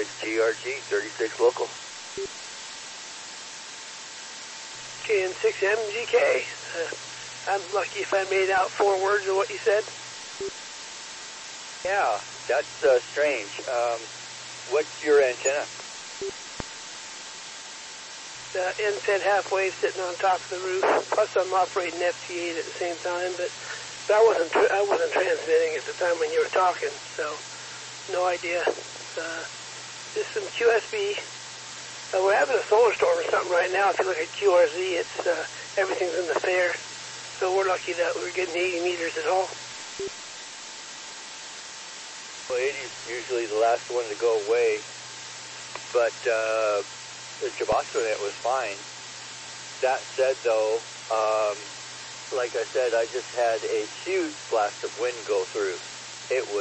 GRG, 36 local. KN6MGK. I'm lucky if I made out 4 words of what you said. Yeah, that's strange. What's your antenna? The NFET half-wave sitting on top of the roof. Plus, I'm operating FT8 at the same time, but I wasn't transmitting at the time when you were talking, so no idea. Just some QSB. We're having a solar storm or something right now. If you look at QRZ, it's everything's in the fair, so we're lucky that we're getting 80 meters at all. Well, 80 is usually the last one to go away, but the Chubasco net was fine. That said, though, like I said, I just had a huge blast of wind go through. It was